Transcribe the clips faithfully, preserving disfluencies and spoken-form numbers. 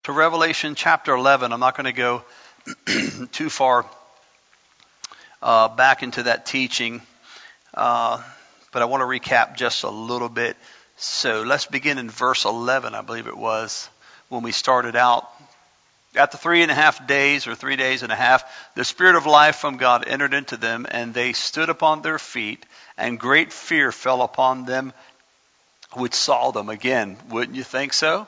to Revelation chapter eleven. I'm not going to go too far uh, back into that teaching, uh, but I want to recap just a little bit. So let's begin in verse eleven, I believe it was, when we started out. After three and a half days, or three days and a half, the Spirit of life from God entered into them, and they stood upon their feet, and great fear fell upon them which saw them. Again, wouldn't you think so?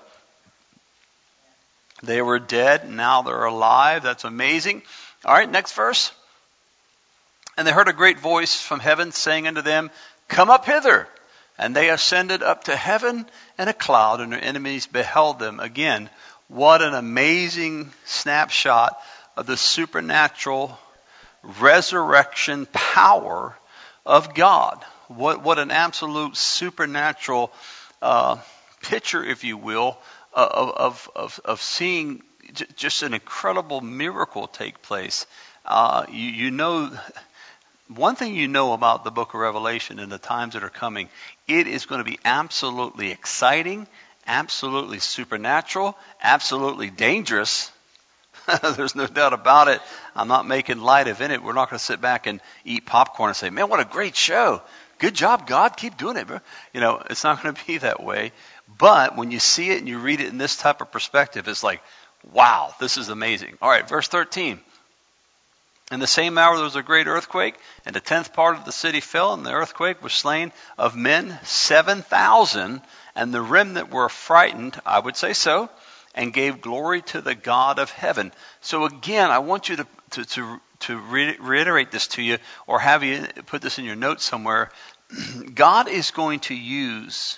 They were dead, now they're alive. That's amazing. All right, next verse. And they heard a great voice from heaven saying unto them, Come up hither. And they ascended up to heaven in a cloud, and their enemies beheld them. Again, what an amazing snapshot of the supernatural resurrection power of God. What what an absolute supernatural uh, picture, if you will, of of of, of seeing j- just an incredible miracle take place. Uh, you, you know, one thing you know about the book of Revelation and the times that are coming, it is going to be absolutely exciting, absolutely supernatural, absolutely dangerous. There's no doubt about it. I'm not making light of it. We're not going to sit back and eat popcorn and say, man, what a great show. Good job, God. Keep doing it. Bro. You know, it's not going to be that way. But when you see it and you read it in this type of perspective, it's like, wow, this is amazing. All right, verse thirteen. In the same hour there was a great earthquake, and the tenth part of the city fell, and the earthquake was slain of men seven thousand, and the remnant were frightened, I would say so, and gave glory to the God of heaven. So again, I want you to to to, to re- reiterate this to you, or have you put this in your notes somewhere. God is going to use,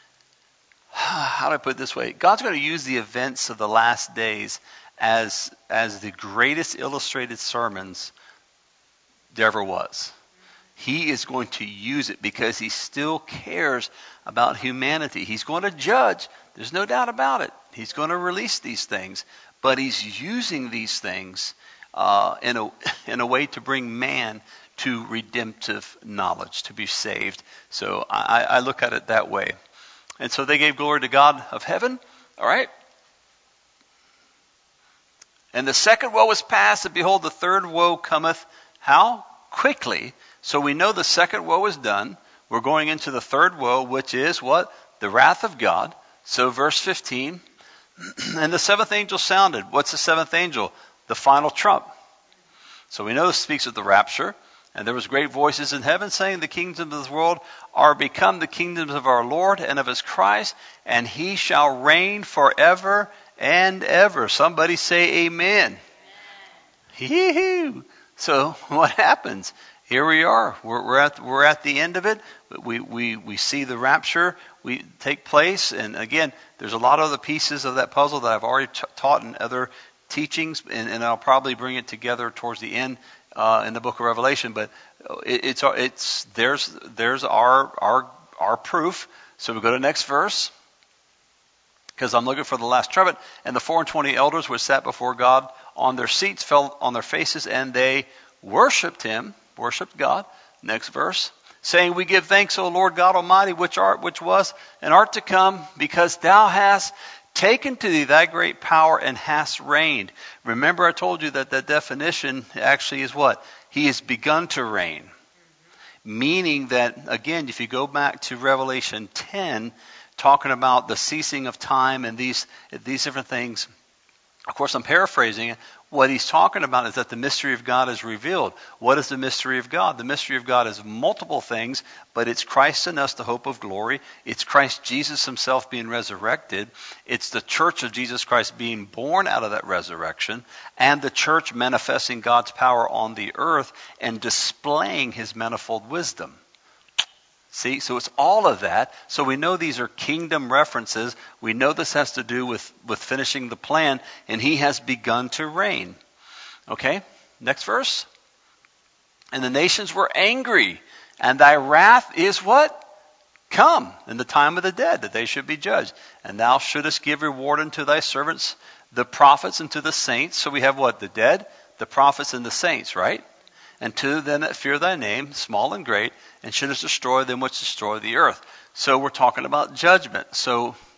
how do I put it this way? God's going to use the events of the last days as as the greatest illustrated sermons there ever was. He is going to use it because he still cares about humanity. He's going to judge. There's no doubt about it. He's going to release these things, but he's using these things uh, in a in a way to bring man to redemptive knowledge, to be saved. So I, I look at it that way. And so they gave glory to God of heaven. All right. And the second woe is past, and behold, the third woe cometh. How? Quickly. So we know the second woe is done. We're going into the third woe, which is what? The wrath of God. So verse fifteen. And the seventh angel sounded. What's the seventh angel? The final trump. So we know this speaks of the rapture. And there was great voices in heaven saying, The kingdoms of this world are become the kingdoms of our Lord and of his Christ, and he shall reign forever and ever. Somebody say amen. Hee-hoo. So what happens? Here we are. We're, we're at we're at the end of it. We we we see the rapture we take place, and again, there's a lot of other pieces of that puzzle that I've already t- taught in other teachings, and, and I'll probably bring it together towards the end uh, in the book of Revelation. But it, it's it's there's there's our our our proof. So we go to the next verse. Because I'm looking for the last trumpet, and the four and twenty elders which sat before God on their seats fell on their faces, and they worshipped him, worshipped God. Next verse, saying, We give thanks, O Lord God Almighty, which art, which was, and art to come, because thou hast taken to thee thy great power and hast reigned. Remember, I told you that the definition actually is what? He has begun to reign. Mm-hmm. Meaning that, again, if you go back to Revelation ten, talking about the ceasing of time and these these different things. Of course, I'm paraphrasing it. What he's talking about is that the mystery of God is revealed. What is the mystery of God? The mystery of God is multiple things, but it's Christ in us, the hope of glory. It's Christ Jesus himself being resurrected. It's the church of Jesus Christ being born out of that resurrection, and the church manifesting God's power on the earth and displaying his manifold wisdom. See, so it's all of that. So we know these are kingdom references. We know this has to do with, with finishing the plan, and he has begun to reign. Okay, next verse. And the nations were angry, and thy wrath is what? Come in the time of the dead, that they should be judged. And thou shouldest give reward unto thy servants, the prophets, and to the saints. So we have what? The dead, the prophets, and the saints, right? And to them that fear thy name, small and great, and shouldest destroy them which destroy the earth. So we're talking about judgment. So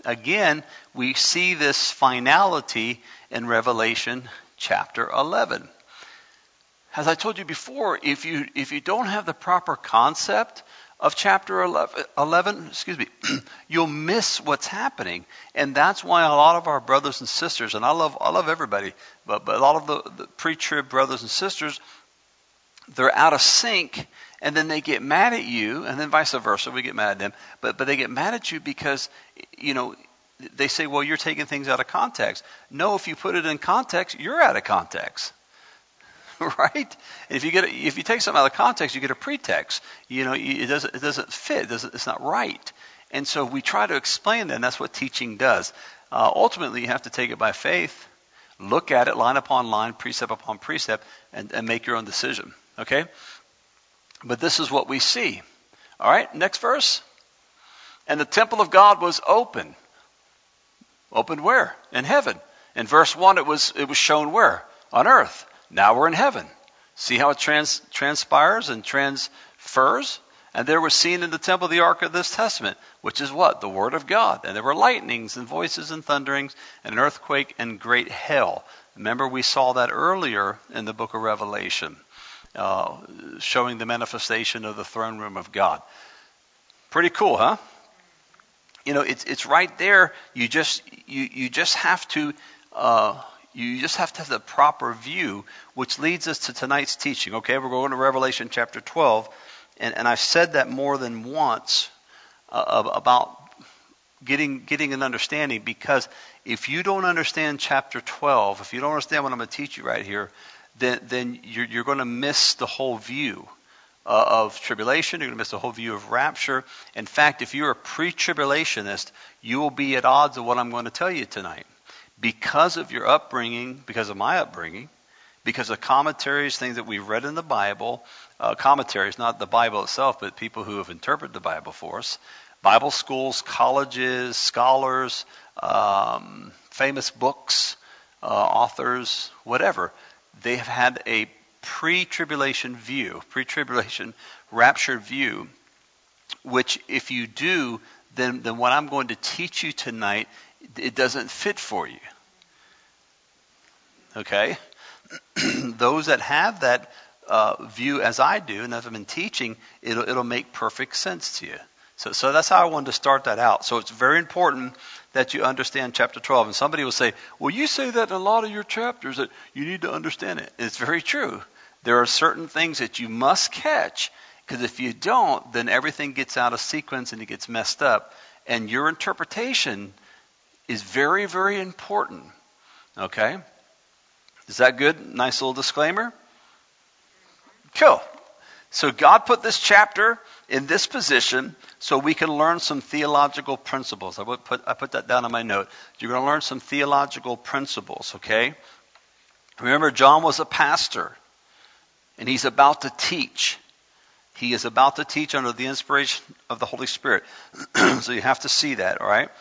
again, we see this finality in Revelation chapter eleven. As I told you before, if you if you don't have the proper concept of chapter eleven, eleven excuse me, you'll miss what's happening. And that's why a lot of our brothers and sisters, and I love I love everybody, but, but a lot of the, the pre-trib brothers and sisters, they're out of sync, and then they get mad at you, and then vice versa, we get mad at them. But but they get mad at you because, you know, they say, well, you're taking things out of context. No, if you put it in context, you're out of context. Right? If you get a, if you take something out of context, you get a pretext. You know, it doesn't it doesn't fit. It doesn't, it's not right. And so we try to explain that, and that's what teaching does. Uh, ultimately, you have to take it by faith, look at it line upon line, precept upon precept, and, and make your own decision. Okay? But this is what we see. All right, next verse. And the temple of God was open. Opened where? In heaven. In verse one, it was it was shown where? On earth. Now we're in heaven. See how it trans, transpires and transfers? And there was seen in the temple the ark of this testament, which is what? The word of God. And there were lightnings and voices and thunderings and an earthquake and great hail. Remember, we saw that earlier in the book of Revelation, uh, showing the manifestation of the throne room of God. Pretty cool, huh? You know, it's it's right there. You just you you just have to. Uh, You just have to have the proper view, which leads us to tonight's teaching. Okay, we're going to Revelation chapter twelve, and, and I've said that more than once uh, about getting getting an understanding, because if you don't understand chapter twelve, if you don't understand what I'm going to teach you right here, then then you're, you're going to miss the whole view uh, of tribulation. You're going to miss the whole view of rapture. In fact, if you're a pre-tribulationist, you will be at odds with what I'm going to tell you tonight. Because of your upbringing, because of my upbringing, because of commentaries, things that we've read in the Bible, uh, commentaries, not the Bible itself, but people who have interpreted the Bible for us, Bible schools, colleges, scholars, um, famous books, uh, authors, whatever, they have had a pre-tribulation view, pre-tribulation raptured view, which if you do, then, then what I'm going to teach you tonight, it doesn't fit for you. Okay? Those that have that uh, view as I do, and as I've been teaching, it'll, it'll make perfect sense to you. So, so that's how I wanted to start that out. So it's very important that you understand chapter twelve. And somebody will say, well, you say that in a lot of your chapters, that you need to understand it. It's very true. There are certain things that you must catch, because if you don't, then everything gets out of sequence and it gets messed up. And your interpretation is very, very important. Okay? Is that good? Nice little disclaimer? Cool. So God put this chapter in this position so we can learn some theological principles. I would put I put that down on my note. You're going to learn some theological principles, okay? Remember, John was a pastor, and he's about to teach. He is about to teach under the inspiration of the Holy Spirit. So you have to see that, all right?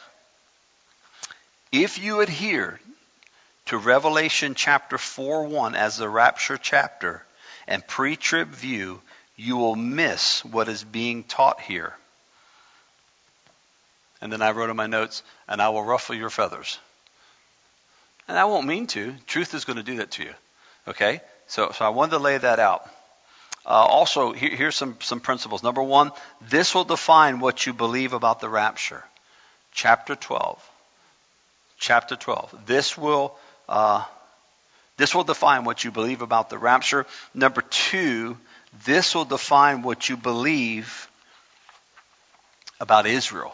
If you adhere to Revelation chapter four one as the rapture chapter and pre-trib view, you will miss what is being taught here. And then I wrote in my notes, and I will ruffle your feathers. And I won't mean to. Truth is going to do that to you. Okay? So, so I wanted to lay that out. Uh, also, here, here's some, some principles. Number one, this will define what you believe about the rapture. Chapter twelve. Chapter twelve. This will uh, this will define what you believe about the rapture. Number two, this will define what you believe about Israel.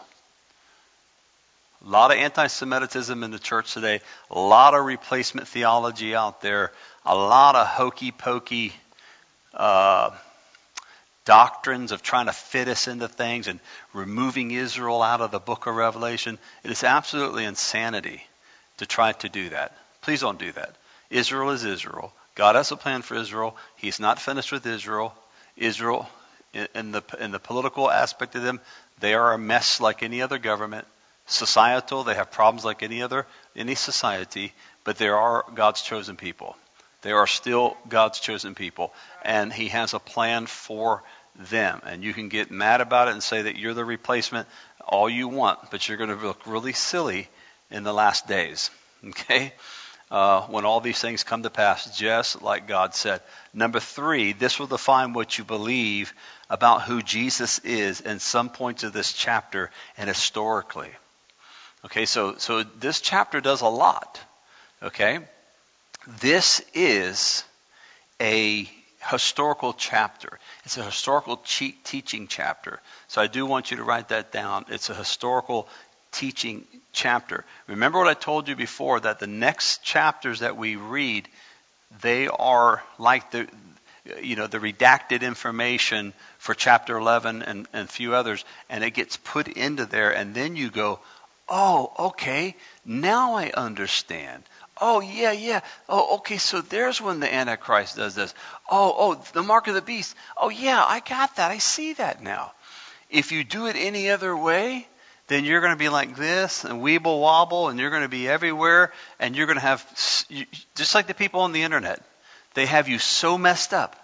A lot of anti-Semitism in the church today. A lot of replacement theology out there. A lot of hokey-pokey uh, doctrines of trying to fit us into things and removing Israel out of the book of Revelation. It is absolutely insanity to try to do that. Please don't do that. Israel is Israel. God has a plan for Israel. He's not finished with Israel. Israel, in the in the political aspect of them, they are a mess like any other government. Societal, they have problems like any other any society, but they are God's chosen people. They are still God's chosen people, and He has a plan for them. And you can get mad about it and say that you're the replacement all you want, but you're going to look really silly in the last days. Okay? Uh, when all these things come to pass, just like God said. Number three, this will define what you believe about who Jesus is in some points of this chapter and historically. Okay, so so this chapter does a lot. Okay? This is a historical chapter. It's a historical che- teaching chapter. So I do want you to write that down. It's a historical teaching chapter. Remember what I told you before, that the next chapters that we read, they are like the you know the redacted information for chapter eleven and, and a few others, and it gets put into there, and then you go, oh, okay, now I understand. Oh, yeah, yeah. Oh, okay, so there's when the Antichrist does this. Oh, oh, the mark of the beast. Oh, yeah, I got that. I see that now. If you do it any other way, then you're going to be like this and weeble wobble, and you're going to be everywhere, and you're going to have, just like the people on the internet, they have you so messed up.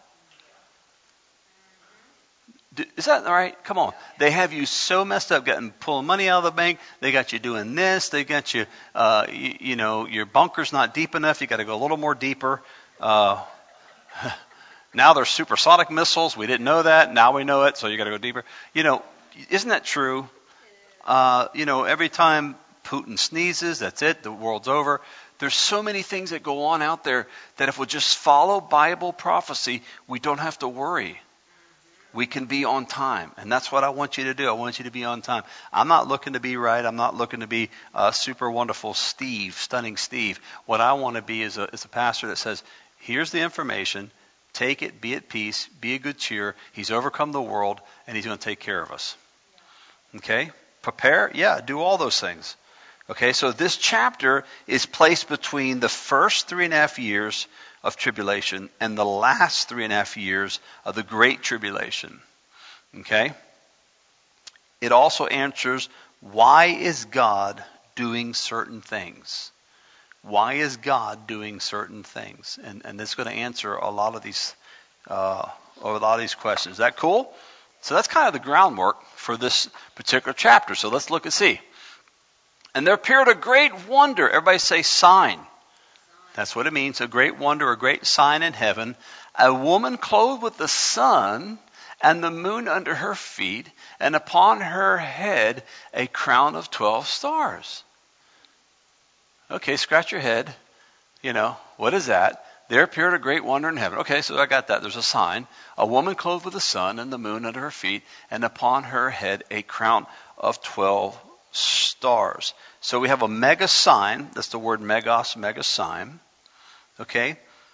Is that all right? Come on. They have you so messed up, getting pulling money out of the bank. They got you doing this. They got you, uh, you, you know, your bunker's not deep enough. You got to go a little more deeper. Uh, now there's supersonic missiles. We didn't know that. Now we know it, so you got to go deeper. You know, isn't that true? Uh, you know, every time Putin sneezes, that's it. The world's over. There's so many things that go on out there that if we just follow Bible prophecy, we don't have to worry. We can be on time. And that's what I want you to do. I want you to be on time. I'm not looking to be right. I'm not looking to be uh, super wonderful Steve, stunning Steve. What I want to be is a, is a pastor that says, here's the information. Take it. Be at peace. Be a good cheer. He's overcome the world, and he's going to take care of us. Okay? Prepare? Yeah, do all those things. Okay, so this chapter is placed between the first three and a half years of tribulation and the last three and a half years of the Great Tribulation. Okay? It also answers, why is God doing certain things? Why is God doing certain things? And and it's going to answer a lot of these uh, a lot of these questions. Is that cool? So that's kind of the groundwork for this particular chapter. So let's look and see. And there appeared a great wonder. Everybody say sign. That's what it means, a great wonder, a great sign in heaven. A woman clothed with the sun and the moon under her feet, and upon her head a crown of twelve stars. Okay, scratch your head. You know, what is that? There appeared a great wonder in heaven. Okay, so I got that. There's a sign. A woman clothed with the sun and the moon under her feet, and upon her head a crown of twelve stars. So we have a mega sign. That's the word megos, mega sign. Okay?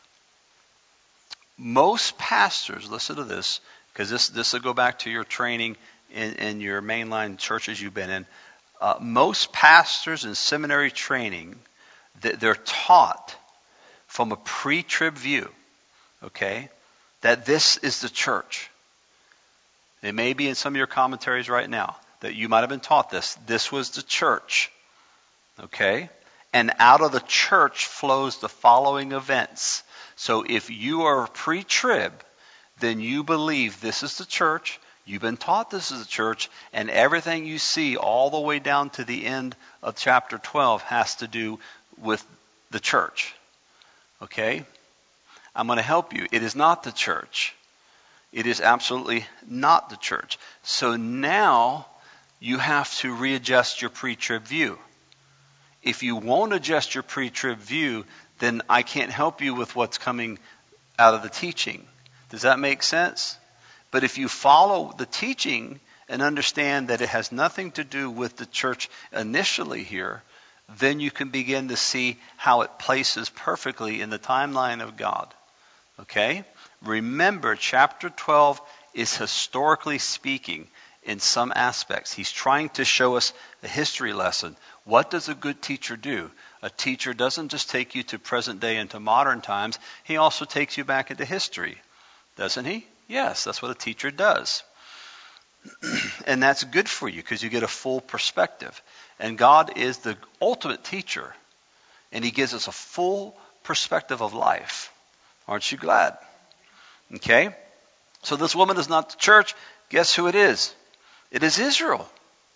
Most pastors, listen to this, because this this will go back to your training in, in your mainline churches you've been in. Uh, most pastors in seminary training, they're taught from a pre-trib view, okay, that this is the church. It may be in some of your commentaries right now that you might have been taught this. This was the church, okay? And out of the church flows the following events. So if you are pre-trib, then you believe this is the church. You've been taught this is the church, and everything you see all the way down to the end of chapter twelve has to do with the church. Okay? I'm going to help you. It is not the church. It is absolutely not the church. So now you have to readjust your pre-trib view. If you won't adjust your pre-trib view, then I can't help you with what's coming out of the teaching. Does that make sense? But if you follow the teaching and understand that it has nothing to do with the church initially here, then you can begin to see how it places perfectly in the timeline of God. Okay? Remember, chapter twelve is historically speaking in some aspects. He's trying to show us a history lesson. What does a good teacher do? A teacher doesn't just take you to present day and to modern times. He also takes you back into history. Doesn't he? Yes, that's what a teacher does. And that's good for you because you get a full perspective. And God is the ultimate teacher. And he gives us a full perspective of life. Aren't you glad? Okay? So this woman is not the church. Guess who it is? It is Israel.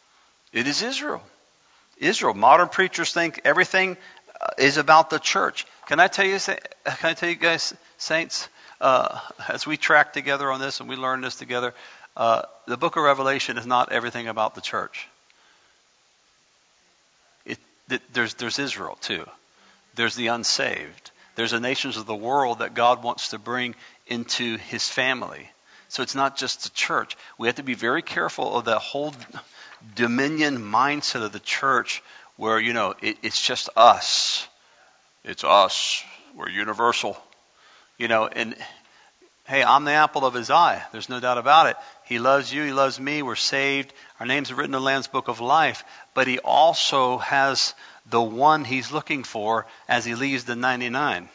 It is Israel. Israel. Modern preachers think everything uh, is about the church. Can I tell you, can I tell you guys, saints, uh, as we track together on this and we learn this together, uh, the book of Revelation is not everything about the church. It, it, there's, there's Israel too. There's the unsaved. There's the nations of the world that God wants to bring into his family. So it's not just the church. We have to be very careful of that whole dominion mindset of the church where, you know, it, it's just us. It's us. We're universal. You know, and hey, I'm the apple of his eye. There's no doubt about it. He loves you. He loves me. We're saved. Our names are written in the Lamb's Book of Life. But he also has the one he's looking for as he leaves the ninety-nine.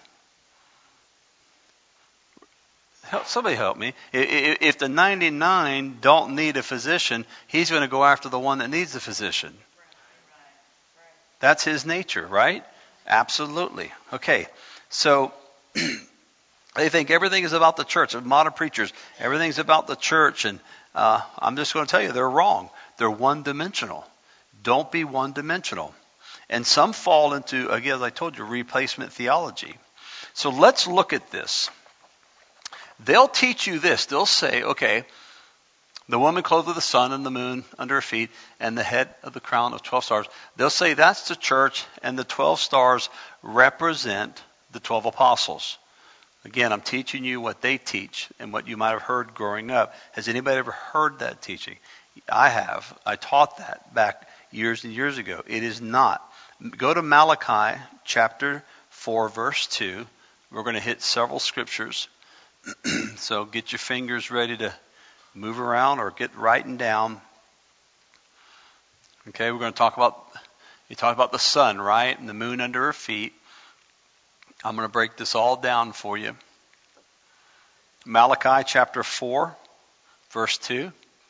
Help, somebody help me. If the ninety-nine don't need a physician, he's going to go after the one that needs a physician. That's his nature, right? Absolutely. Okay, so they think everything is about the church. Modern preachers, everything's about the church, and uh, I'm just going to tell you, they're wrong. They're one-dimensional. Don't be one-dimensional. And some fall into, again, as I told you, replacement theology. So let's look at this. They'll teach you this. They'll say, okay, the woman clothed with the sun and the moon under her feet and the head of the crown of twelve stars. They'll say that's the church and the twelve stars represent the twelve apostles. Again, I'm teaching you what they teach and what you might have heard growing up. Has anybody ever heard that teaching? I have. I taught that back years and years ago. It is not. Go to Malachi chapter four, verse two. We're going to hit several scriptures. So get your fingers ready to move around or get writing down. Okay, we're going to talk about, you talk about the sun, right? And the moon under her feet. I'm going to break this all down for you. Malachi chapter four, verse two.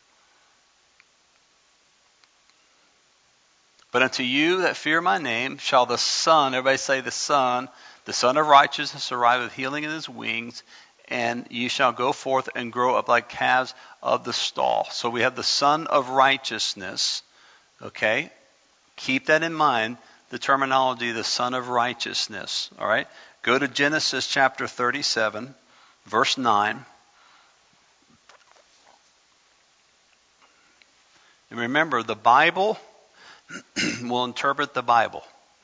But unto you that fear my name shall the Son, everybody say the Son, the Son of righteousness arrive with healing in his wings, and you shall go forth and grow up like calves of the stall. So we have the Son of righteousness, okay? Keep that in mind, the terminology, the Son of righteousness, all right? Go to Genesis chapter thirty-seven, verse nine. And remember, the Bible will interpret the Bible.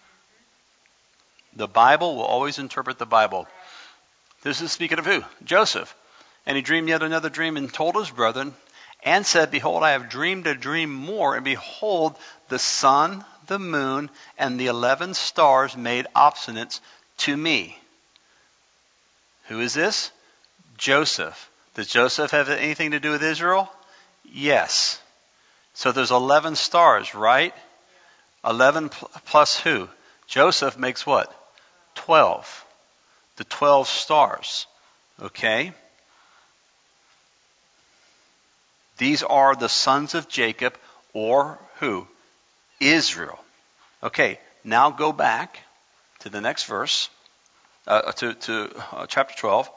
The Bible will always interpret the Bible. This is speaking of who? Joseph. And he dreamed yet another dream and told his brethren and said, behold, I have dreamed a dream more, and behold, the sun, the moon, and the eleven stars made obstinate to me. Who is this? Joseph. Does Joseph have anything to do with Israel? Yes. So there's eleven stars, right? eleven plus who? Joseph makes what? twelve. The twelve stars. Okay? These are the sons of Jacob, or who? Israel. Okay, now go back to the next verse, uh, to, to uh, chapter twelve.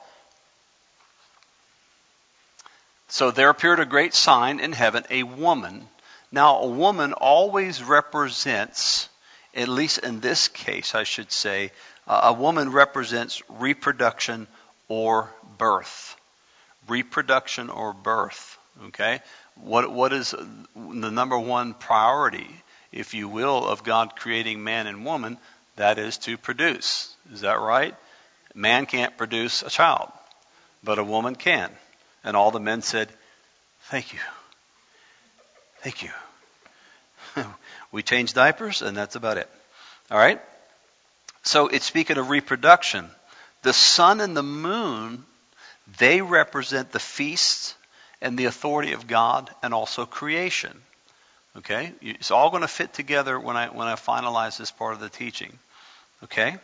So there appeared a great sign in heaven, a woman. Now, a woman always represents, at least in this case, I should say, uh, a woman represents reproduction or birth. Reproduction or birth. Okay? What what is the number one priority, if you will, of God creating man and woman? That is to produce. Is that right? Man can't produce a child, but a woman can. And all the men said, thank you. Thank you. We changed diapers, and that's about it. All right? So it's speaking of reproduction. The sun and the moon, they represent the feasts and the authority of God and also creation. Okay? It's all going to fit together when I when I finalize this part of the teaching. Okay?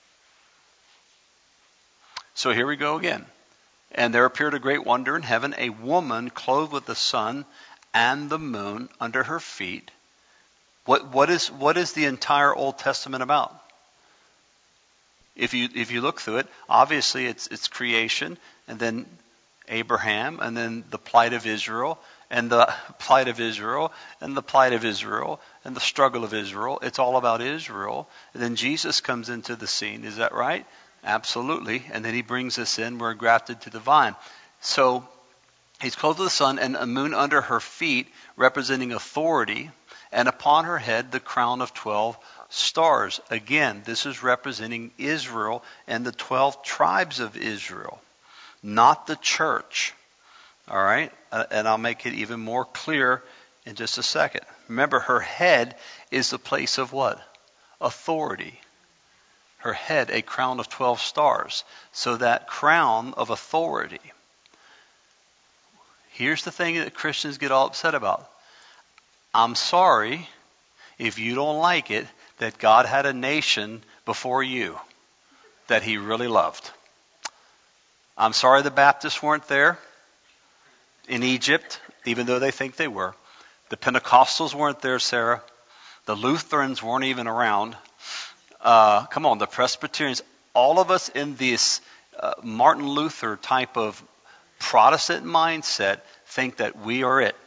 So here we go again. And there appeared a great wonder in heaven, a woman clothed with the sun and the moon under her feet. What what is what is the entire Old Testament about? If you if you look through it, obviously it's it's creation, and then Abraham, and then the plight of Israel, and the plight of Israel, and the plight of Israel, and the struggle of Israel. It's all about Israel. And then Jesus comes into the scene. Is that right? Absolutely. And then he brings us in. We're grafted to the vine. So he's clothed with the sun, and a moon under her feet, representing authority, and upon her head the crown of twelve stars. Again, this is representing Israel and the twelve tribes of Israel, not the church. All right? Uh, and I'll make it even more clear in just a second. Remember, her head is the place of what? Authority. Her head, a crown of twelve stars. So that crown of authority. Here's the thing that Christians get all upset about. I'm sorry if you don't like it that God had a nation before you that he really loved. I'm sorry the Baptists weren't there in Egypt, even though they think they were. The Pentecostals weren't there, Sarah. The Lutherans weren't even around. Uh, come on, the Presbyterians. All of us in this uh, Martin Luther type of Protestant mindset think that we are it.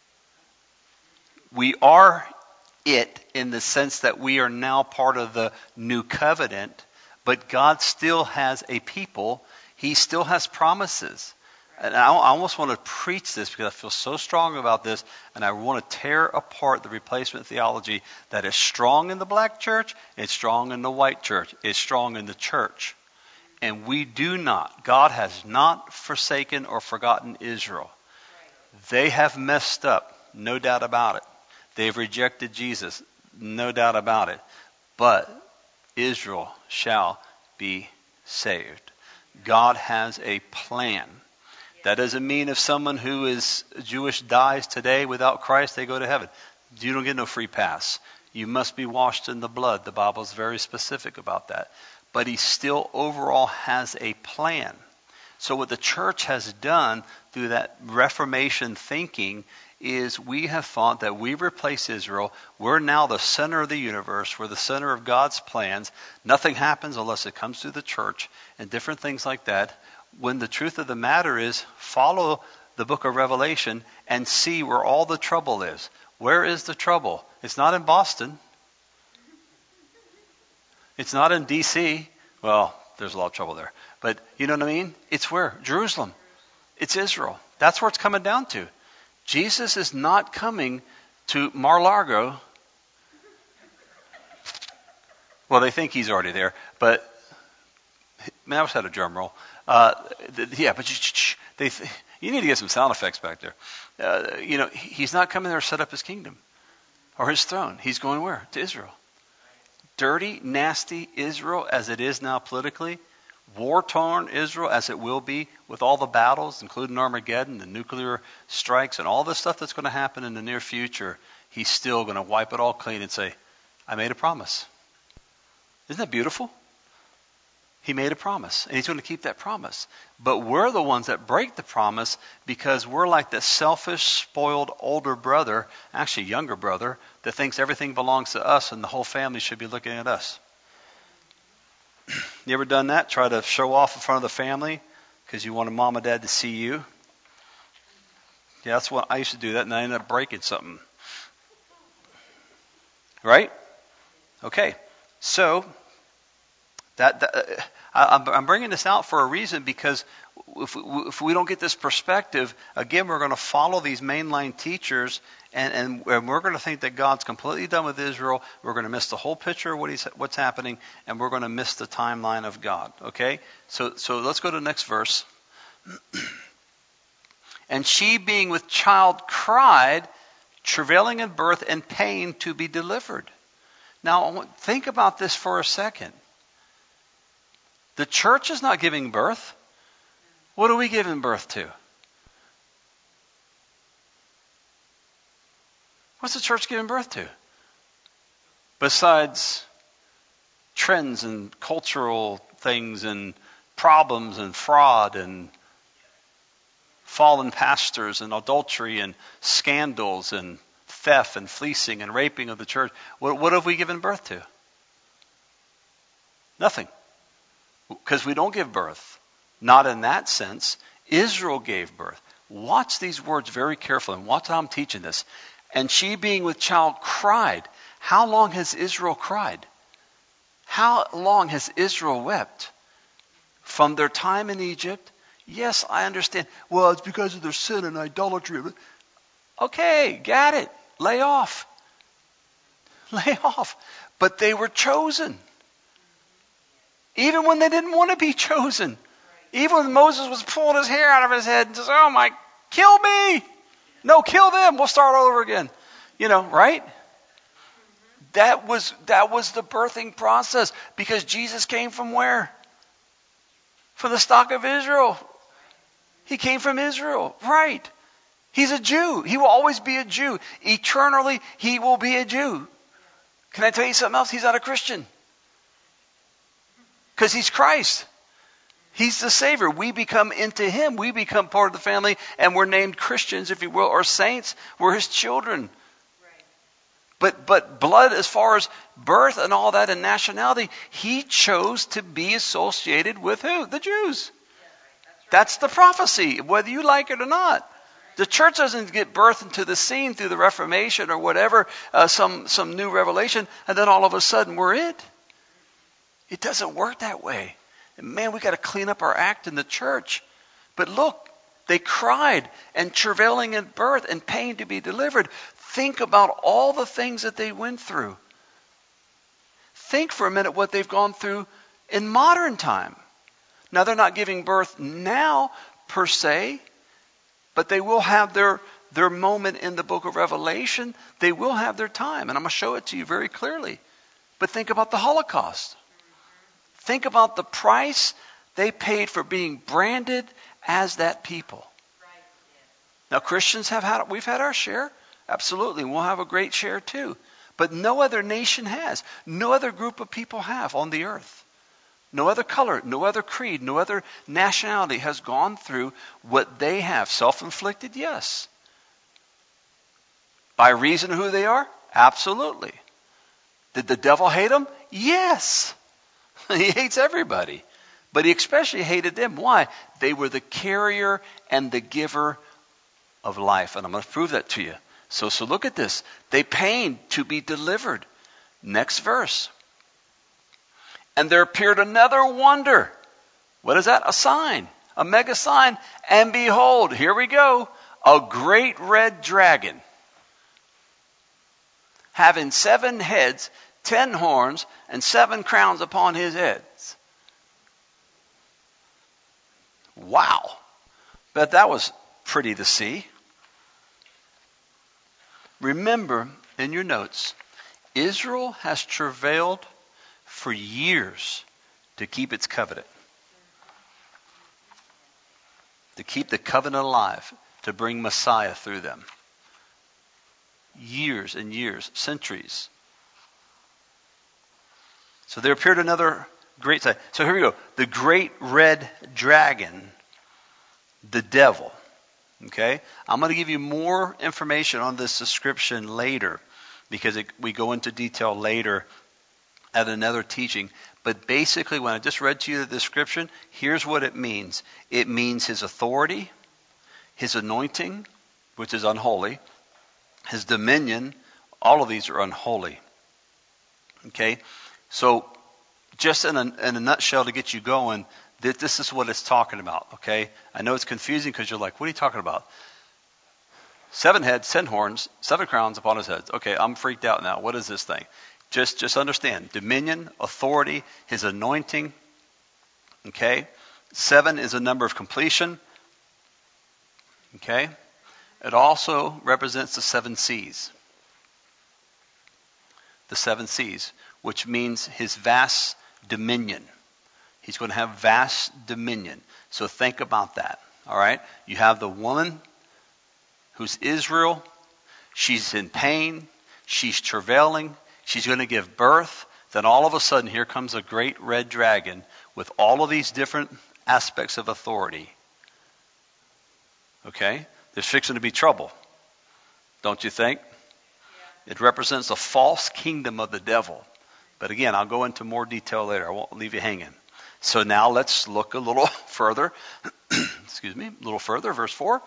We are it in the sense that we are now part of the new covenant, but God still has a people. He still has promises. And I almost want to preach this because I feel so strong about this, and I want to tear apart the replacement theology that is strong in the black church, it's strong in the white church, it's strong in the church. And we do not, God has not forsaken or forgotten Israel. They have messed up, no doubt about it. They've rejected Jesus, no doubt about it. But Israel shall be saved. God has a plan. That doesn't mean if someone who is Jewish dies today without Christ, they go to heaven. You don't get no free pass. You must be washed in the blood. The Bible is very specific about that. But he still overall has a plan. So what the church has done through that Reformation thinking is we have thought that we replace Israel. We're now the center of the universe. We're the center of God's plans. Nothing happens unless it comes through the church and different things like that. When the truth of the matter is, follow the book of Revelation and see where all the trouble is. Where is the trouble? It's not in Boston. It's not in D C Well, there's a lot of trouble there. But you know what I mean? It's where? Jerusalem. It's Israel. That's where it's coming down to. Jesus is not coming to Mar-a-Lago. Well, they think he's already there, but man, I wish I had a drum roll. Uh, th- yeah, but you, they th- you need to get some sound effects back there. Uh, you know, he's not coming there to set up his kingdom or his throne. He's going where? To Israel. Dirty, nasty Israel as it is now politically. War-torn Israel as it will be with all the battles, including Armageddon, the nuclear strikes, and all the stuff that's going to happen in the near future. He's still going to wipe it all clean and say, I made a promise. Isn't that beautiful? He made a promise, and he's going to keep that promise. But we're the ones that break the promise because we're like that selfish, spoiled older brother, actually younger brother, that thinks everything belongs to us and the whole family should be looking at us. You ever done that? Try to show off in front of the family because you wanted mom and dad to see you? Yeah, that's what I used to do that, and I ended up breaking something. Right? Okay. So, that, that I, I'm bringing this out for a reason because if we, if we don't get this perspective, again, we're going to follow these mainline teachers, and, and, and we're going to think that God's completely done with Israel. We're going to miss the whole picture of what he's, what's happening, and we're going to miss the timeline of God. Okay? So, so let's go to the next verse. And she, being with child, cried, travailing in birth and pain to be delivered. Now, think about this for a second. The church is not giving birth. What are we giving birth to? What's the church giving birth to? Besides trends and cultural things and problems and fraud and fallen pastors and adultery and scandals and theft and fleecing and raping of the church. What, what have we given birth to? Nothing. Because we don't give birth. Not in that sense. Israel gave birth. Watch these words very carefully and watch how I'm teaching this. And she being with child cried. How long has Israel cried? How long has Israel wept? From their time in Egypt? Yes, I understand. Well, it's because of their sin and idolatry. Okay, got it. Lay off. Lay off. But they were chosen. Even when they didn't want to be chosen. Even when Moses was pulling his hair out of his head and says, oh my, kill me. No, kill them. We'll start all over again. You know, right? That was that was the birthing process. Because Jesus came from where? From the stock of Israel. He came from Israel. Right. He's a Jew. He will always be a Jew. Eternally, he will be a Jew. Can I tell you something else? He's not a Christian. Because he's Christ. He's the Savior. We become into him. We become part of the family, and we're named Christians, if you will, or saints. We're his children. Right. But but blood, as far as birth and all that and nationality, he chose to be associated with who? The Jews. Yeah, right. That's, right. That's the prophecy, whether you like it or not. The church doesn't get birthed into the scene through the Reformation or whatever, uh, some, some new revelation, and then all of a sudden we're it. It doesn't work that way. And man, we got to clean up our act in the church. But look, they cried and travailing in birth and pain to be delivered. Think about all the things that they went through. Think for a minute what they've gone through in modern time. Now, they're not giving birth now per se, but they will have their, their moment in the book of Revelation. They will have their time, and I'm going to show it to you very clearly. But think about the Holocaust. Think about the price they paid for being branded as that people. Right. Yeah. Now, Christians have had, we've had our share. Absolutely. We'll have a great share too. But no other nation has. No other group of people have on the earth. No other color, no other creed, no other nationality has gone through what they have. Self-inflicted, yes. By reason of who they are? Absolutely. Did the devil hate them? Yes. He hates everybody. But he especially hated them. Why? They were the carrier and the giver of life. And I'm going to prove that to you. So, so look at this. They pained to be delivered. Next verse. And there appeared another wonder. What is that? A sign. A mega sign. And behold, here we go. A great red dragon. Having seven heads, ten horns, and seven crowns upon his heads. Wow. Bet that was pretty to see. Remember in your notes, Israel has travailed for years to keep its covenant. To keep the covenant alive, to bring Messiah through them. Years and years, centuries. So there appeared another great sign. So here we go. The great red dragon, the devil. Okay? I'm going to give you more information on this description later because it, we go into detail later at another teaching. But basically, when I just read to you the description, here's what it means. It means his authority, his anointing, which is unholy, his dominion, all of these are unholy. Okay? So, just in a, in a nutshell to get you going, th- this is what it's talking about, okay? I know it's confusing because you're like, what are you talking about? Seven heads, ten horns, seven crowns upon his heads. Okay, I'm freaked out now. What is this thing? Just, just understand. Dominion, authority, his anointing, okay? Seven is a number of completion, okay? It also represents the seven seas. The seven seas, which means his vast dominion. He's going to have vast dominion. So think about that. All right? You have the woman who's Israel. She's in pain. She's travailing. She's going to give birth. Then all of a sudden, here comes a great red dragon with all of these different aspects of authority. Okay? There's fixing to be trouble. Don't you think? It represents a false kingdom of the devil. But again, I'll go into more detail later. I won't leave you hanging. So now let's look a little further. excuse me, a little further, verse four.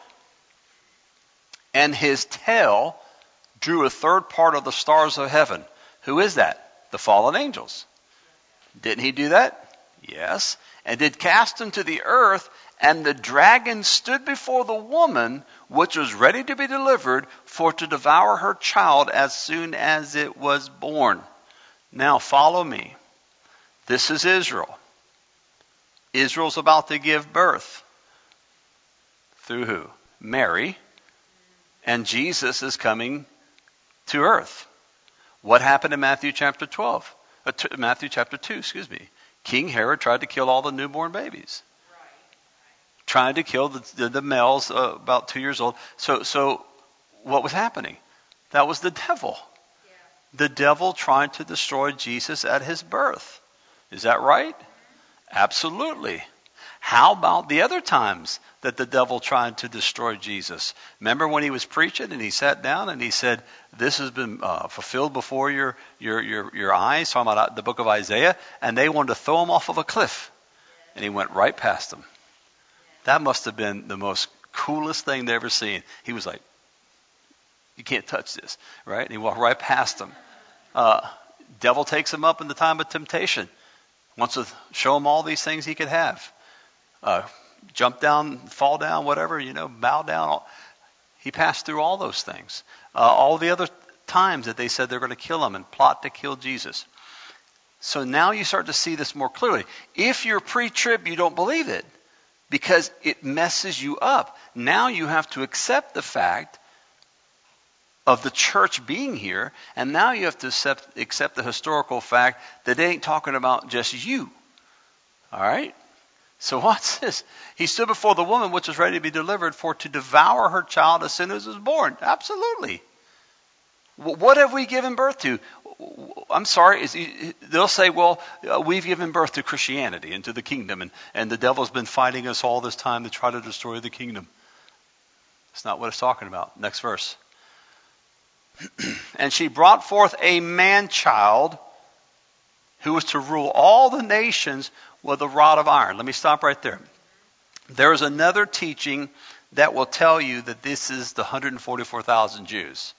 And his tail drew a third part of the stars of heaven. Who is that? The fallen angels. Didn't he do that? Yes. And did cast them to the earth, and the dragon stood before the woman, which was ready to be delivered, for to devour her child as soon as it was born. Now follow me. This is Israel. Israel's about to give birth. Through who? Mary. And Jesus is coming to earth. What happened in Matthew chapter twelve? Uh, t- Matthew chapter two, excuse me. King Herod tried to kill all the newborn babies. Right. Trying to kill the, the, the males uh, about two years old. So, so what was happening? That was the devil. Yeah. The devil trying to destroy Jesus at his birth. Is that right? Absolutely. How about the other times that the devil tried to destroy Jesus? Remember when he was preaching and he sat down and he said, this has been uh, fulfilled before your, your, your, your eyes, talking about the book of Isaiah, and they wanted to throw him off of a cliff. And he went right past them. That must have been the most coolest thing they ever seen. He was like, you can't touch this, right? And he walked right past them. Uh, devil takes him up in the time of temptation. Wants to show him all these things he could have. Uh, jump down, fall down, whatever, you know, bow down. He passed through all those things. Uh, all the other times that they said they're going to kill him and plot to kill Jesus. So now you start to see this more clearly. If you're pre-trib, you don't believe it because it messes you up. Now you have to accept the fact of the church being here, and now you have to accept, accept the historical fact that it ain't talking about just you. All right? So what's this? He stood before the woman which was ready to be delivered for to devour her child as soon as it was born. Absolutely. What have we given birth to? I'm sorry. Is he, they'll say, well, uh, we've given birth to Christianity and to the kingdom, and, and the devil's been fighting us all this time to try to destroy the kingdom. That's not what it's talking about. Next verse. And she brought forth a man-child who was to rule all the nations with a rod of iron. Let me stop right there. There is another teaching that will tell you that this is the one hundred forty-four thousand Jews.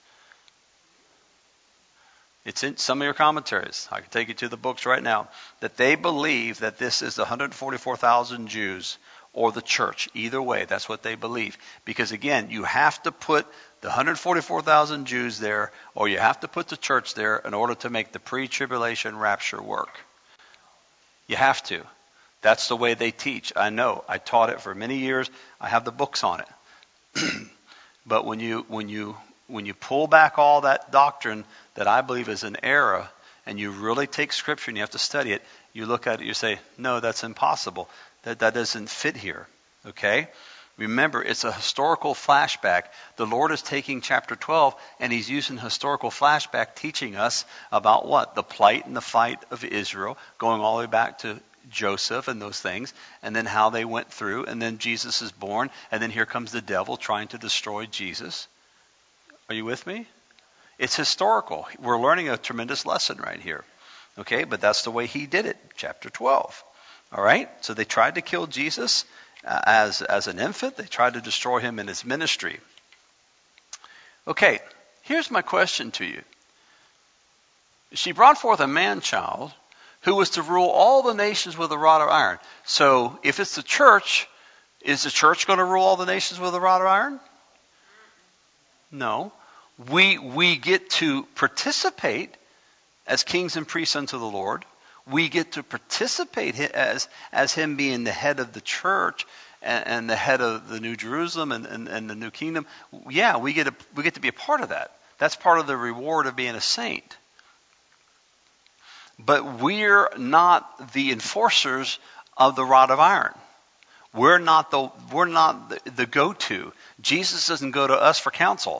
It's in some of your commentaries. I can take you to the books right now. That they believe that this is the one hundred forty-four thousand Jews or the church. Either way, that's what they believe. Because again, you have to put the one hundred forty-four thousand Jews there, or you have to put the church there in order to make the pre-tribulation rapture work. You have to. That's the way they teach. I know. I taught it for many years. I have the books on it. But when you when you when you pull back all that doctrine that I believe is an error, and you really take Scripture and you have to study it, you look at it, you say, no, that's impossible. That that doesn't fit here. Okay? Remember, it's a historical flashback. The Lord is taking chapter twelve, and he's using historical flashback, teaching us about what? The plight and the fight of Israel, going all the way back to Joseph and those things, and then how they went through, and then Jesus is born, and then here comes the devil trying to destroy Jesus. Are you with me? It's historical. We're learning a tremendous lesson right here. Okay, but that's the way he did it, chapter twelve. All right, so they tried to kill Jesus uh, as, as an infant. They tried to destroy him in his ministry. Okay, here's my question to you. She brought forth a man-child who was to rule all the nations with a rod of iron. So if it's the church, is the church going to rule all the nations with a rod of iron? No. We we get to participate as kings and priests unto the Lord. We get to participate as as him being the head of the church and, and the head of the New Jerusalem and, and, and the New Kingdom. Yeah, we get to, we get to be a part of that. That's part of the reward of being a saint. But we're not the enforcers of the rod of iron. We're not the we're not the, the go-to. Jesus doesn't go to us for counsel.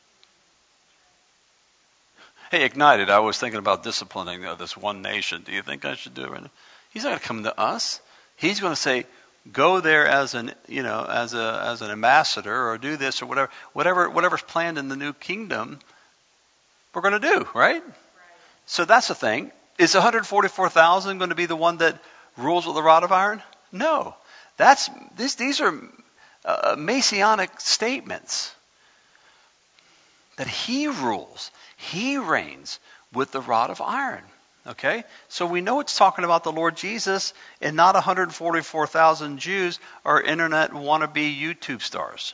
Hey, Ignited, I was thinking about disciplining uh, this one nation. Do you think I should do it right now? He's not going to come to us. He's going to say, go there as an you know as a as an ambassador, or do this or whatever whatever whatever's planned in the new kingdom. We're going to do right. right. So that's the thing. Is one hundred forty-four thousand going to be the one that rules with the rod of iron? No. That's this. These are uh, messianic statements. That he rules, he reigns with the rod of iron. Okay? So we know it's talking about the Lord Jesus and not one hundred forty-four thousand Jews or internet wannabe YouTube stars.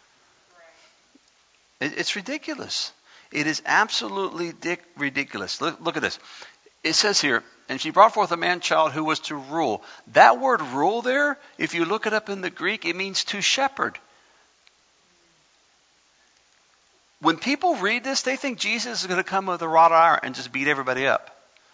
It, it's ridiculous. It is absolutely dic- ridiculous. Look, look at this. It says here, and she brought forth a man-child who was to rule. That word rule there, if you look it up in the Greek, it means to shepherd. When people read this, they think Jesus is going to come with a rod of iron and just beat everybody up.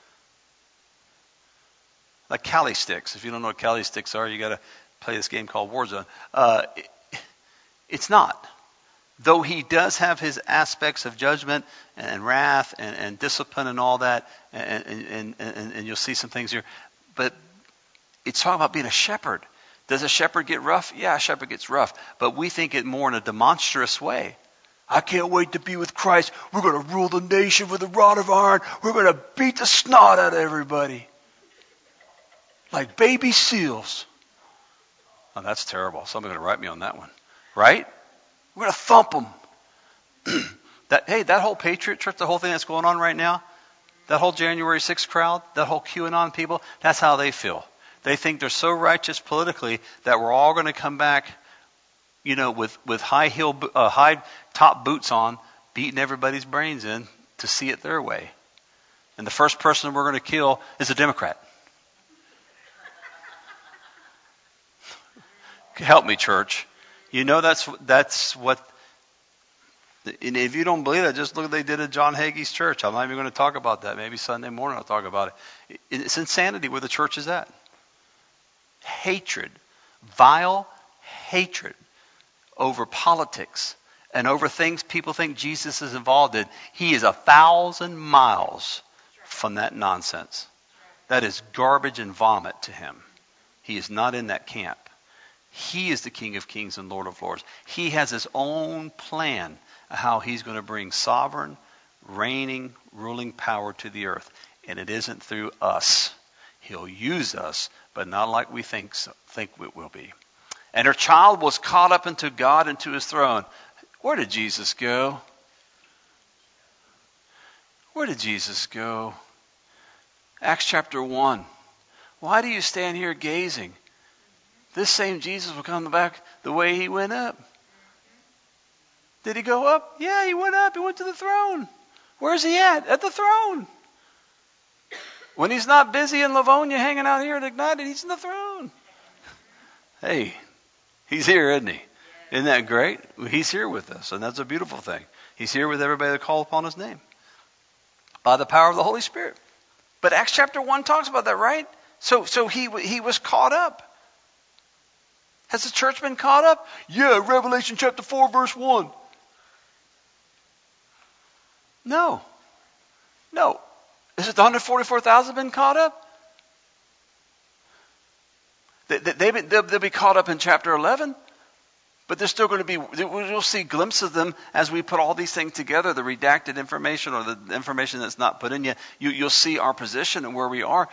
Like Cali sticks. If you don't know what Cali sticks are, you got to play this game called Warzone. Uh, it, it's not. Though he does have his aspects of judgment and wrath and, and discipline and all that, and, and, and, and you'll see some things here. But it's talking about being a shepherd. Does a shepherd get rough? Yeah, a shepherd gets rough. But we think it more in a demonstrous way. I can't wait to be with Christ. We're going to rule the nation with a rod of iron. We're going to beat the snot out of everybody. Like baby seals. Oh, that's terrible. Somebody's going to write me on that one. Right? We're going to thump them. that, hey, that whole Patriot Church, the whole thing that's going on right now, that whole January sixth crowd, that whole QAnon people, that's how they feel. They think they're so righteous politically that we're all going to come back, you know, with, with high heel, uh, high top boots on, beating everybody's brains in to see it their way. And the first person we're going to kill is a Democrat. Help me, church. You know that's that's what. And if you don't believe that, just look what they did at John Hagee's church. I'm not even going to talk about that. Maybe Sunday morning I'll talk about it. It's insanity where the church is at. Hatred, vile hatred over politics and over things people think Jesus is involved in. He is a thousand miles from that nonsense. That is garbage and vomit to him. He is not in that camp. He is the King of Kings and Lord of Lords. He has his own plan of how he's going to bring sovereign, reigning, ruling power to the earth. And it isn't through us. He'll use us, but not like we think so, think it will be. And her child was caught up into God and to his throne. Where did Jesus go? Where did Jesus go? Acts chapter one. Why do you stand here gazing? This same Jesus will come back the way he went up. Did he go up? Yeah, he went up. He went to the throne. Where's he at? At the throne. When he's not busy in Livonia hanging out here at Ignited, he's in the throne. Hey, he's here, isn't he? Isn't that great? He's here with us, and that's a beautiful thing. He's here with everybody that calls upon his name by the power of the Holy Spirit. But Acts chapter one talks about that, right? So, so he he was caught up. Has the church been caught up? Yeah, Revelation chapter four, verse one. No. No. Is it the one hundred forty-four thousand been caught up? They, they, they'll, they'll be caught up in chapter eleven. But they're still going to be, we'll see glimpses of them as we put all these things together, the redacted information or the information that's not put in yet. You, you'll see our position and where we are.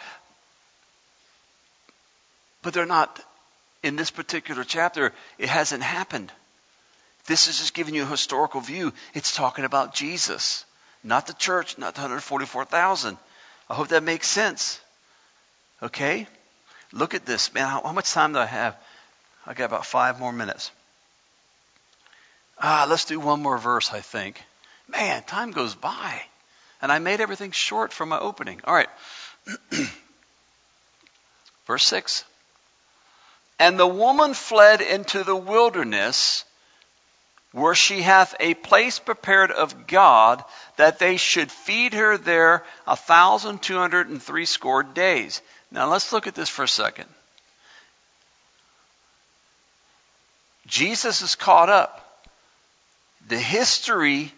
But they're not. In this particular chapter, it hasn't happened. This is just giving you a historical view. It's talking about Jesus, not the church, not the one hundred forty-four thousand. I hope that makes sense. Okay? Look at this. Man, how, how much time do I have? I got about five more minutes. Ah, let's do one more verse, I think. Man, time goes by. And I made everything short from my opening. All right. Verse six. And the woman fled into the wilderness, where she hath a place prepared of God, that they should feed her there a thousand two hundred and three score days. Now let's look at this for a second. Jesus is caught up. The history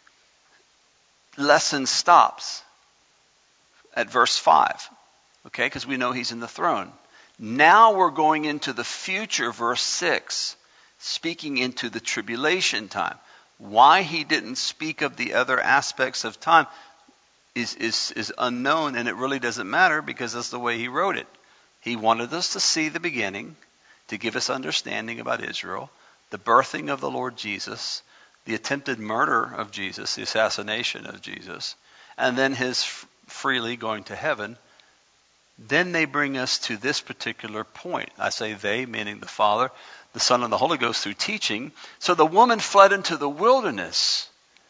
lesson stops at verse five. Okay, because we know he's in the throne. Now we're going into the future, verse six, speaking into the tribulation time. Why he didn't speak of the other aspects of time is, is, is unknown, and it really doesn't matter because that's the way he wrote it. He wanted us to see the beginning, to give us understanding about Israel, the birthing of the Lord Jesus, the attempted murder of Jesus, the assassination of Jesus, and then his f- freely going to heaven, then they bring us to this particular point. I say they, meaning the Father, the Son, and the Holy Ghost through teaching. So the woman fled into the wilderness,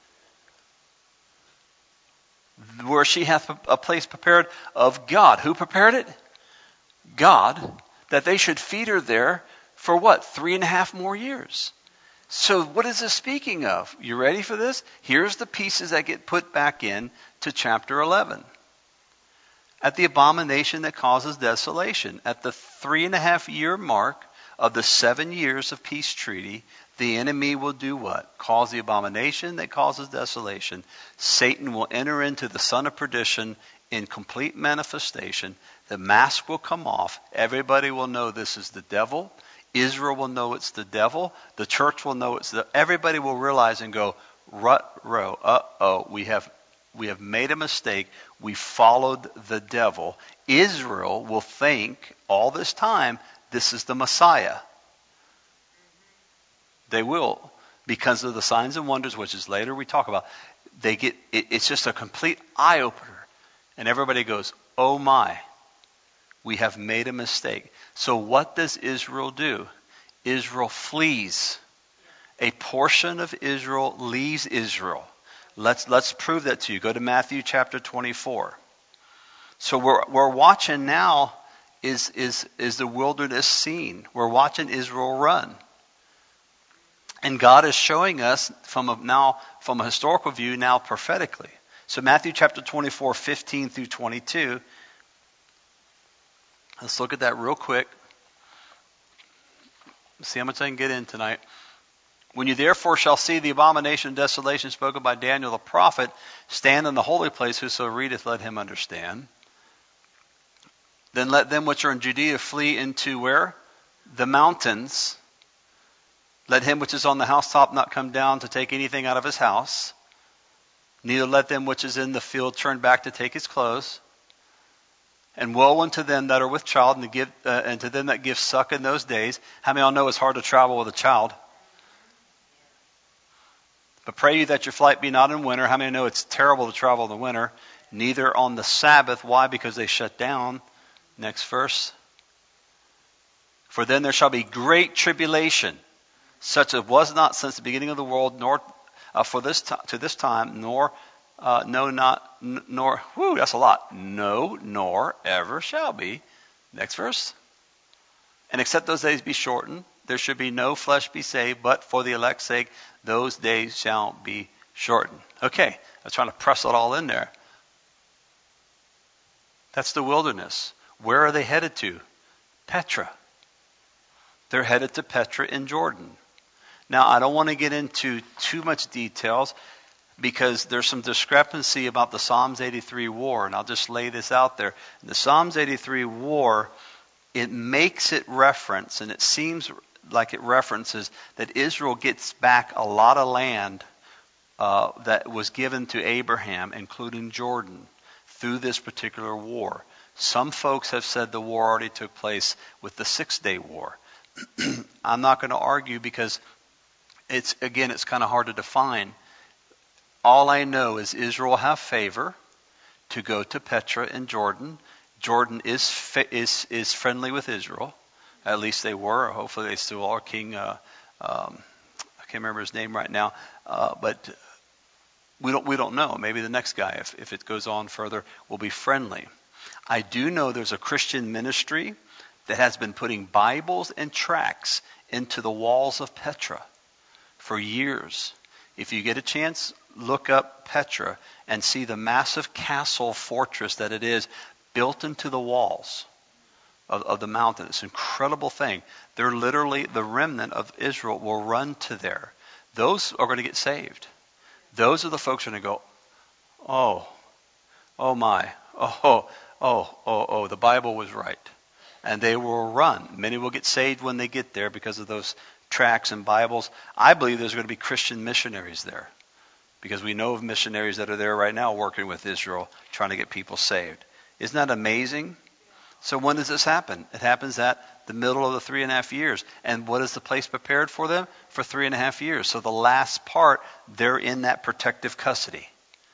where she hath a place prepared of God. Who prepared it? God, that they should feed her there for what? Three and a half more years. So what is this speaking of? You ready for this? Here's the pieces that get put back in to chapter eleven. At the abomination that causes desolation, at the three and a half year mark of the seven years of peace treaty, the enemy will do what? Cause the abomination that causes desolation. Satan will enter into the son of perdition in complete manifestation. The mask will come off. Everybody will know this is the devil. Israel will know it's the devil. The church will know it's the... Everybody will realize and go, rut-row, uh-oh, we have we have made a mistake. We followed the devil. Israel will think all this time this is the Messiah. They will, because of the signs and wonders, which is later we talk about. They get it, it's just a complete eye-opener. And everybody goes, oh my, we have made a mistake. So what does Israel do? Israel flees. A portion of Israel leaves Israel. Let's let's prove that to you. Go to Matthew chapter twenty-four. So we're we're watching now is is is the wilderness scene. We're watching Israel run. And God is showing us from a, now from a historical view, now prophetically. So Matthew chapter twenty-four, fifteen through twenty-two. Let's look at that real quick. Let's see how much I can get in tonight. When you therefore shall see the abomination and desolation spoken by Daniel the prophet, stand in the holy place, whoso readeth, let him understand. Then let them which are in Judea flee into where? The mountains. Let him which is on the housetop not come down to take anything out of his house. Neither let them which is in the field turn back to take his clothes. And woe unto them that are with child, and to, give, uh, and to them that give suck in those days. How many of y'all know it's hard to travel with a child? But pray you that your flight be not in winter. How many know it's terrible to travel in the winter? Neither on the Sabbath. Why? Because they shut down. Next verse. For then there shall be great tribulation, such as was not since the beginning of the world, nor uh, for this t- to this time, nor uh, no not n- nor. Whoo, that's a lot. No, nor ever shall be. Next verse. And except those days be shortened, there should be no flesh be saved, but for the elect's sake, those days shall be shortened. Okay, I was trying to press it all in there. That's the wilderness. Where are they headed to? Petra. They're headed to Petra in Jordan. Now, I don't want to get into too much details because there's some discrepancy about the Psalms eighty-three war, and I'll just lay this out there. The Psalms eighty-three war, it makes it reference, and it seems like it references that Israel gets back a lot of land uh, that was given to Abraham, including Jordan, through this particular war. Some folks have said the war already took place with the Six-Day War. I'm not going to argue because it's again, it's kind of hard to define. All I know is Israel have favor to go to Petra in Jordan. Jordan is is is friendly with Israel. At least they were. Hopefully they still are. King, uh, um, I can't remember his name right now, uh, but we don't we don't know. Maybe the next guy, if if it goes on further, will be friendly. I do know there's a Christian ministry that has been putting Bibles and tracts into the walls of Petra for years. If you get a chance, look up Petra and see the massive castle fortress that it is built into the walls of, of the mountain. It's an incredible thing. They're literally, the remnant of Israel will run to there. Those are going to get saved. Those are the folks who are going to go, oh, oh my, oh, oh, oh, oh, the Bible was right. And they will run. Many will get saved when they get there because of those tracts and Bibles. I believe there's going to be Christian missionaries there because we know of missionaries that are there right now working with Israel, trying to get people saved. Isn't that amazing? So when does this happen? It happens at the middle of the three and a half years. And what is the place prepared for them? For three and a half years. So the last part, they're in that protective custody.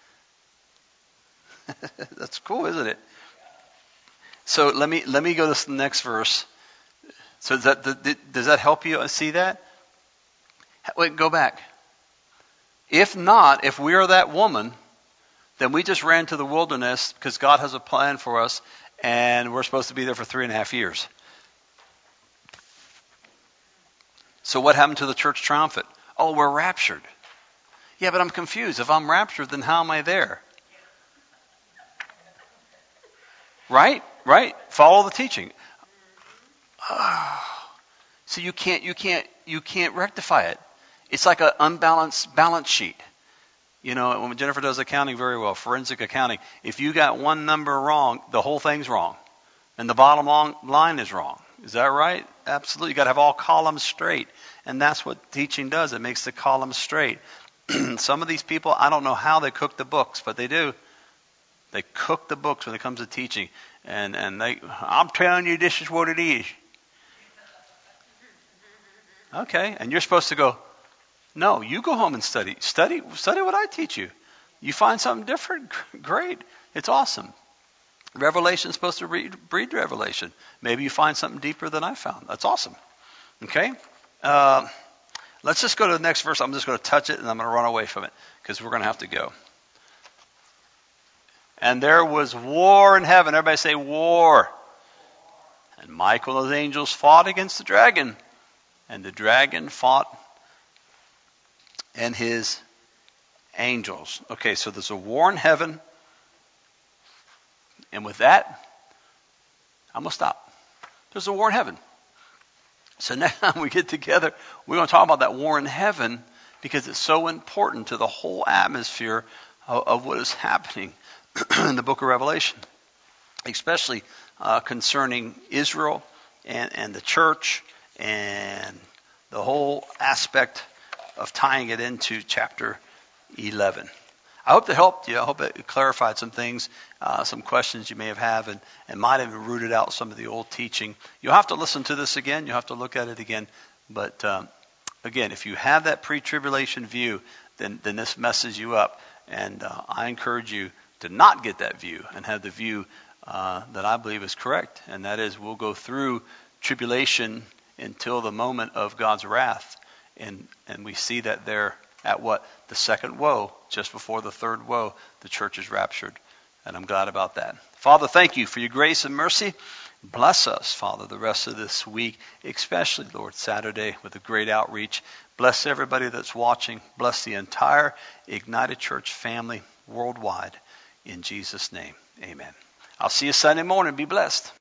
That's cool, isn't it? So let me let me go to the next verse. So does that, does that help you see that? Wait, go back. If not, if we are that woman, then we just ran to the wilderness because God has a plan for us, and we're supposed to be there for three and a half years. So what happened to the church triumphant? Oh, we're raptured. Yeah, but I'm confused. If I'm raptured, then how am I there? Right? Right? Follow the teaching. Oh. So you can't, you can't, you can't rectify it. It's like an unbalanced balance sheet. You know, when Jennifer does accounting very well, forensic accounting, if you got one number wrong, the whole thing's wrong. And the bottom line is wrong. Is that right? Absolutely. You got to have all columns straight. And that's what teaching does. It makes the columns straight. Some of these people, I don't know how they cook the books, but they do. They cook the books when it comes to teaching. And, and they, I'm telling you, this is what it is. Okay. And you're supposed to go, no, you go home and study. Study study what I teach you. You find something different, great. It's awesome. Revelation is supposed to read, breed revelation. Maybe you find something deeper than I found. That's awesome. Okay? Uh, let's just go to the next verse. I'm just going to touch it and I'm going to run away from it because we're going to have to go. And there was war in heaven. Everybody say war. And Michael and his angels fought against the dragon. And the dragon fought and his angels. Okay, so there's a war in heaven. And with that, I'm going to stop. There's a war in heaven. So next time we get together, we're going to talk about that war in heaven because it's so important to the whole atmosphere of, of what is happening in the book of Revelation, especially uh, concerning Israel and, and the church and the whole aspect of tying it into chapter eleven. I hope that helped you. I hope it clarified some things, uh, some questions you may have had, and, and might have rooted out some of the old teaching. You'll have to listen to this again. You'll have to look at it again. But um, again, if you have that pre-tribulation view, then, then this messes you up. And uh, I encourage you to not get that view and have the view uh, that I believe is correct. And that is we'll go through tribulation until the moment of God's wrath. And and we see that there at what? The second woe, just before the third woe, the church is raptured. And I'm glad about that. Father, thank you for your grace and mercy. Bless us, Father, the rest of this week, especially, Lord, Saturday with a great outreach. Bless everybody that's watching. Bless the entire Ignited Church family worldwide. In Jesus' name, amen. I'll see you Sunday morning. Be blessed.